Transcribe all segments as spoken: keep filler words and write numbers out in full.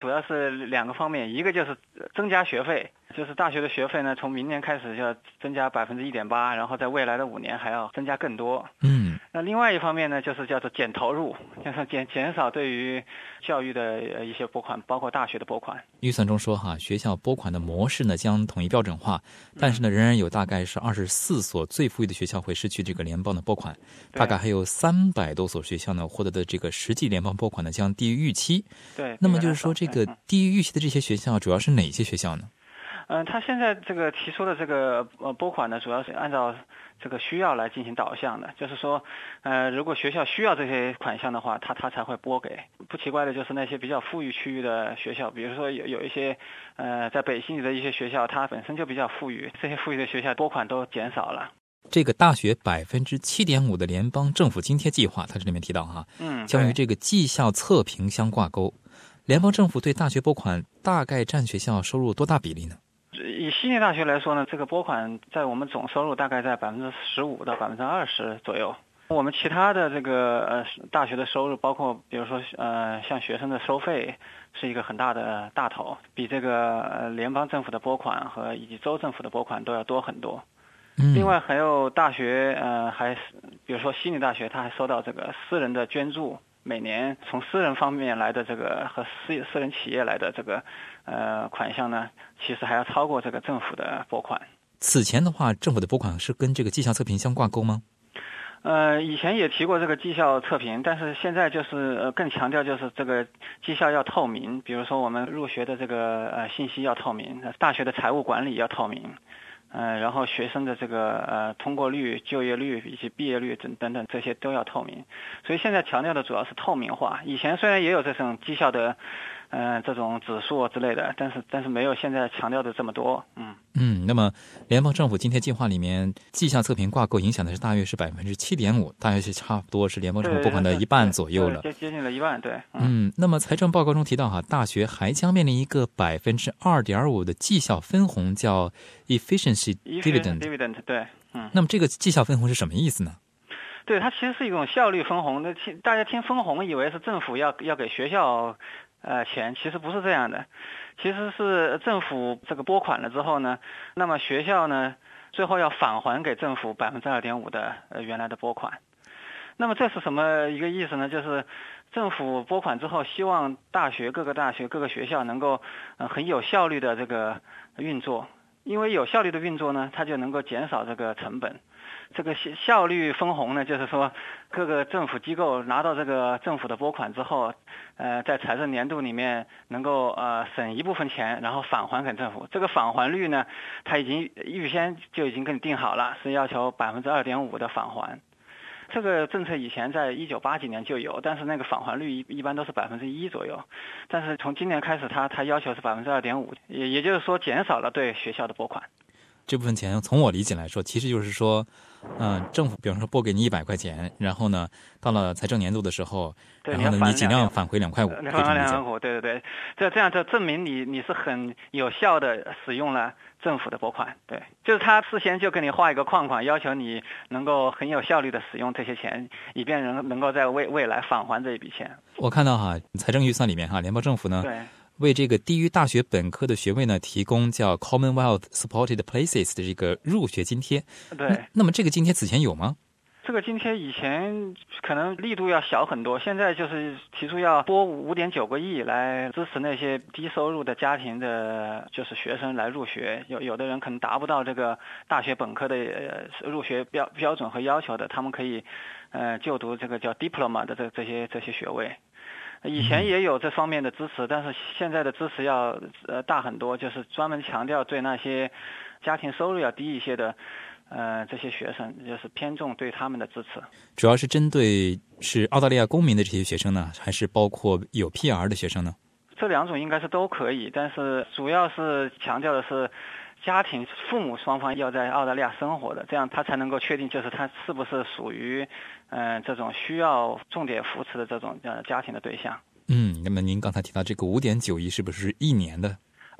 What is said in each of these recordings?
主要是两个方面，一个就是增加学费，就是大学的学费呢，从明年开始就要增加百分之一点八，然后在未来的五年还要增加更多。 嗯， 那另外一方面呢，就是叫做减投入，就是减减少对于教育的一些拨款，包括大学的拨款。 预算中说哈，学校拨款的模式呢将统一标准化，但是呢，仍然有大概是二十四所最富裕的学校会失去这个联邦的拨款，大概还有三百多所学校呢获得的这个实际联邦拨款呢将低于预期。 对， 那么就是说，这个低于预期的这些学校主要是哪些学校呢？ 嗯，他现在这个提出的这个呃拨款呢，主要是按照这个需要来进行导向的，就是说，呃，如果学校需要这些款项的话，他他才会拨给。不奇怪的就是那些比较富裕区域的学校，比如说有有一些呃在北西里的一些学校，它本身就比较富裕，这些富裕的学校拨款都减少了。 这个大学百分之七点五的联邦政府津贴计划，它这里面提到哈， 嗯， 将与这个绩效测评相挂钩。联邦政府对大学拨款大概占学校收入多大比例呢？ 以悉尼大学来说呢，这个拨款在我们总收入大概在百分之十五到百分之二十左右。我们其他的这个呃大学的收入，包括比如说呃像学生的收费，是一个很大的大头，比这个呃联邦政府的拨款和以及州政府的拨款都要多很多。 嗯、 另外还有大学呃还比如说悉尼大学，它还收到这个私人的捐助。每年从私人方面来的这个和私私人企业来的这个呃款项呢，其实还要超过这个政府的拨款。 此前的话，政府的拨款是跟这个绩效测评相挂钩吗？ 呃，以前也提过这个绩效测评，但是现在就是呃更强调就是这个绩效要透明，比如说我们入学的这个呃信息要透明，大学的财务管理要透明。呃，然后学生的这个呃通过率、就业率以及毕业率等等等这些都要透明，所以现在强调的主要是透明化。以前虽然也有这种绩效的，呃这种指数之类的，但是但是没有现在强调的这么多。嗯嗯，那么联邦政府津贴计划里面绩效测评挂钩影响的是大约是百分之七点五，大约是差不多是联邦政府拨款的一半左右了， 接接近了一半，对。 嗯, 嗯，那么财政报告中提到哈，大学还将面临一个百分之二点五的绩效分红，叫 efficiency dividend。 dividend 对，嗯。 那么这个绩效分红是什么意思呢？ 对，它其实是一种效率分红。那大家听分红以为是政府要要给学校呃钱，其实不是这样的。其实是政府这个拨款了之后呢，那么学校呢最后要返还给政府百分之二点五的呃原来的拨款。那么这是什么一个意思呢？就是政府拨款之后，希望大学各个大学各个学校能够呃很有效率的这个运作，因为有效率的运作呢，它就能够减少这个成本。这个效率分红呢，就是说各个政府机构拿到这个政府的拨款之后，呃，在财政年度里面能够呃省一部分钱，然后返还给政府。这个返还率呢，它已经预先就已经给你定好了，是要求百分之二点五的返还。这个政策以前在一九八几年就有，但是那个返还率一一般都是百分之一左右。但是从今年开始，它它要求是百分之二点五，也也就是说减少了对学校的拨款。 这部分钱从我理解来说，其实就是说，嗯、呃，政府比方说拨给你一百块钱，然后呢，到了财政年度的时候，然后呢，你尽量返回两块五， 两块两块五，对对对，这这样就证明你你是很有效的使用了政府的拨款，对，就是他事先就给你画一个框框，要求你能够很有效率的使用这些钱，以便能能够在未未来返还这一笔钱。 我看到哈，财政预算里面哈，联邦政府呢， 对。 为这个低于大学本科的学位呢，提供叫 Commonwealth Supported Places 的这个入学津贴。 对。 那, 那么这个津贴此前有吗？ 这个津贴以前可能力度要小很多，现在就是提出要拨五点九个亿来支持那些低收入的家庭的，就是学生来入学。有有的人可能达不到这个大学本科的呃入学标标准和要求的，他们可以呃就读这个叫 diploma 的这这些这些学位。以前也有这方面的支持，但是现在的支持要呃大很多，就是专门强调对那些家庭收入要低一些的呃这些学生，就是偏重对他们的支持。 主要是针对是澳大利亚公民的这些学生呢，还是包括有 P R 的学生呢？ 这两种应该是都可以，但是主要是强调的是家庭父母双方要在澳大利亚生活的，这样他才能够确定就是他是不是属于呃这种需要重点扶持的这种呃家庭的对象。 嗯，那么您刚才提到这个五点九亿是不是一年的？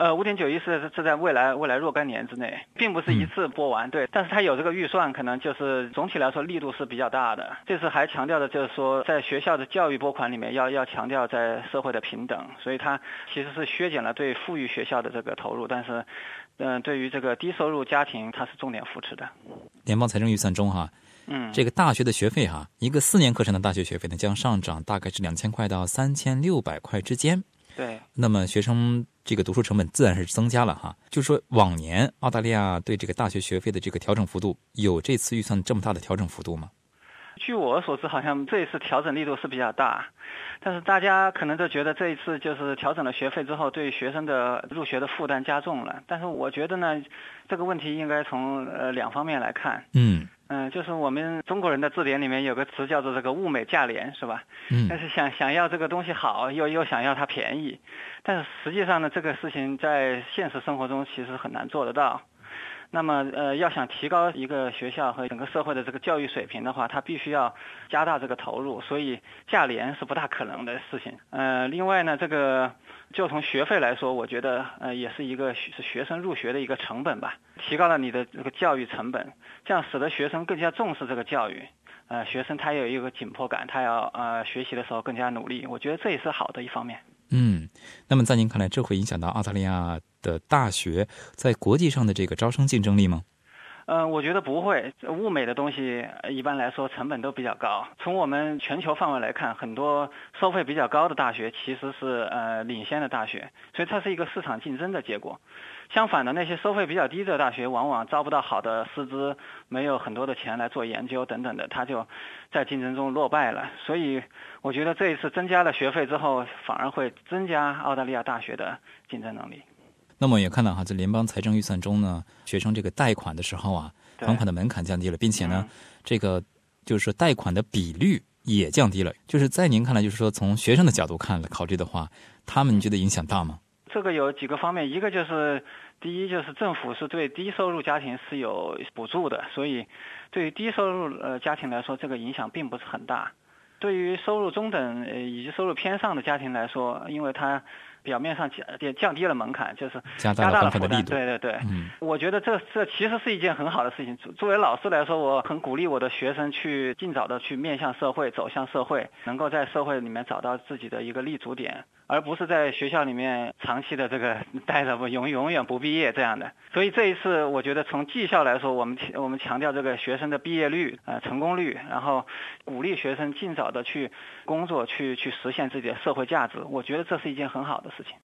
呃，五点九亿是是在未来未来若干年之内，并不是一次拨完，对，但是它有这个预算，可能就是总体来说力度是比较大的。这次还强调的就是说，在学校的教育拨款里面要要强调在社会的平等，所以它其实是削减了对富裕学校的这个投入，但是，嗯、呃，对于这个低收入家庭，它是重点扶持的。 联邦财政预算中哈。 嗯， 这个大学的学费哈，一个四年课程的大学学费呢，将上涨大概是两千块到三千六百块之间。 对， 那么学生这个读书成本自然是增加了哈。就是说，往年澳大利亚对这个大学学费的这个调整幅度，有这次预算这么大的调整幅度吗？ 据我所知，好像这一次调整力度是比较大，但是大家可能都觉得这一次就是调整了学费之后，对学生的入学的负担加重了。但是我觉得呢，这个问题应该从呃两方面来看。 嗯。 嗯，就是我们中国人的字典里面有个词叫做这个物美价廉，是吧？ 嗯。 但是想想要这个东西好，又又想要它便宜，但是实际上呢，这个事情在现实生活中其实很难做得到。那么，呃，要想提高一个学校和整个社会的这个教育水平的话，它必须要加大这个投入，所以价廉是不大可能的事情。呃，另外呢，这个就从学费来说，我觉得呃也是一个是学生入学的一个成本吧，提高了你的这个教育成本，这样使得学生更加重视这个教育。呃，学生他有一个紧迫感，他要呃学习的时候更加努力，我觉得这也是好的一方面。 嗯，那么在您看来，这会影响到澳大利亚的大学在国际上的这个招生竞争力吗？ 嗯、呃，我觉得不会。物美的东西一般来说成本都比较高。从我们全球范围来看，很多收费比较高的大学其实是呃领先的大学，所以它是一个市场竞争的结果。相反的，那些收费比较低的大学，往往招不到好的师资，没有很多的钱来做研究等等的，它就在竞争中落败了。所以我觉得这一次增加了学费之后，反而会增加澳大利亚大学的竞争能力。 那么也看到哈，在联邦财政预算中呢，学生这个贷款的时候啊，还款的门槛降低了，并且呢，嗯、这个就是说贷款的比率也降低了。就是在您看来，就是说从学生的角度看考虑的话，他们觉得影响大吗？ 这个有几个方面，一个就是第一就是政府是对低收入家庭是有补助的，所以对于低收入呃家庭来说，这个影响并不是很大。对于收入中等呃以及收入偏上的家庭来说，因为它表面上降降低了门槛，就是加大了负担。对对对，嗯，我觉得这这其实是一件很好的事情。作为老师来说，我很鼓励我的学生去尽早的去面向社会，走向社会，能够在社会里面找到自己的一个立足点，而不是在学校里面长期的这个待着不永永远不毕业这样的。所以这一次，我觉得从绩效来说，我们我们强调这个学生的毕业率、呃成功率，然后鼓励学生尽早的去工作，去去实现自己的社会价值。我觉得这是一件很好的事情。